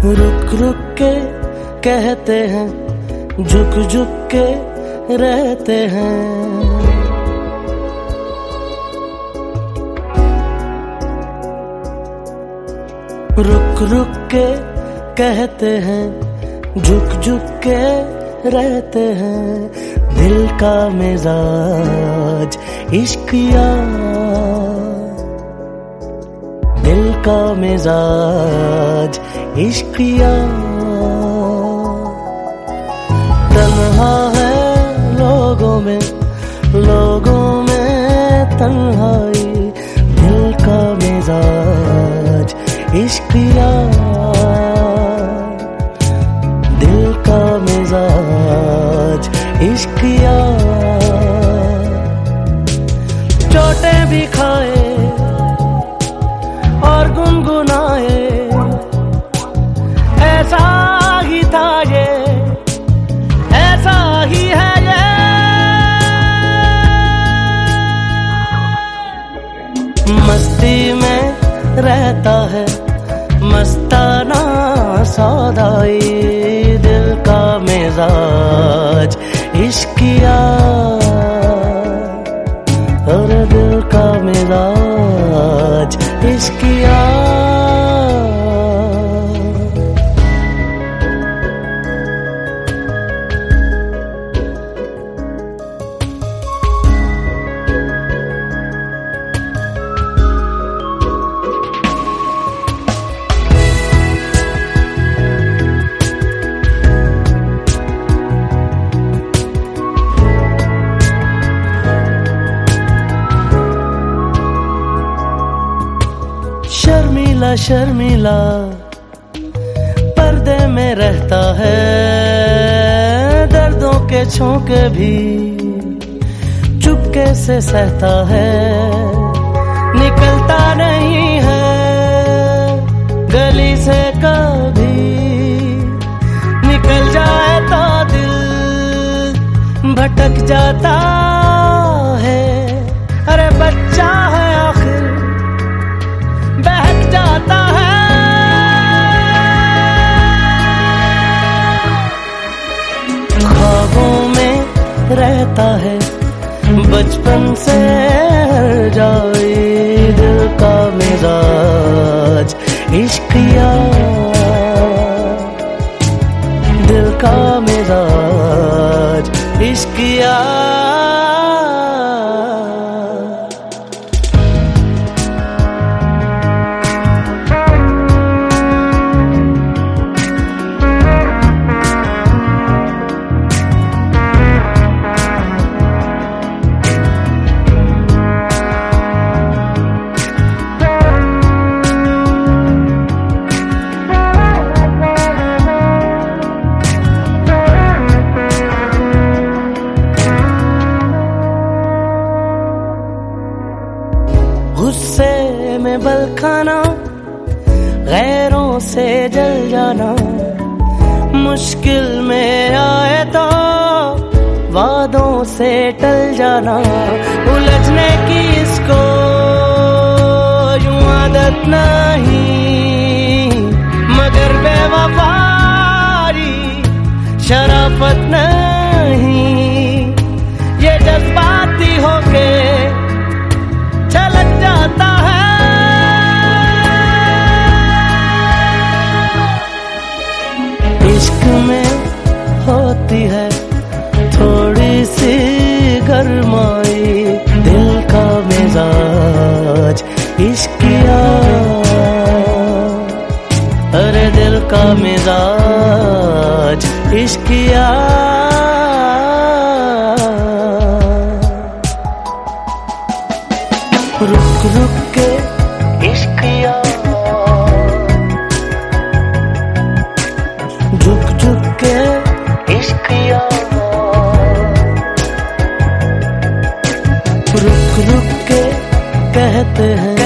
रुक रुक के कहते हैं, झुक झुक के रहते हैं। रुक रुक के कहते हैं, झुक झुक के रहते हैं। दिल का मिजाज इश्किया, दिल का मिजाज इश्किया। तन्हा है लोगों में तन्हाई। दिल का मिजाज इश्किया, दिल का मिजाज इश्किया। चोटें भी खाए और गुनगुनाए, ऐसा ही था ये, ऐसा ही है ये। मस्ती में रहता है मस्ताना सौदाई। दिल का मिजाज इश्किया, और दिल का मिजाज इश्किया। शर्मीला शर्मीला पर्दे में रहता है, दर्दों के झोंके भी चुपके से सहता है। निकलता नहीं है गली से कभी, निकल जाए तो दिल भटक जाता है। अरे बच्चा है आखिर बहक जाता है। ख्वाबों में रहता है बचपन से हर जाए। दिल का मिजाज इश्किया, दिल का मिजाज इश्किया। गुस्से में बल खाना, गैरों से जल जाना। मुश्किल में आए तो वादों से टल जाना। उलझने की इसको यूं आदत नहीं, मगर बेवफाई शराफत नहीं। ये जज्बाती होके छलक जाता है। इश्क में होती है थोड़ी सी गरमाई। दिल का मिजाज इश्किया, अरे दिल का मिजाज इश्किया। रुक रुक के इश्किया, झुक झुक के इश्किया। रुक रुक के कहते हैं,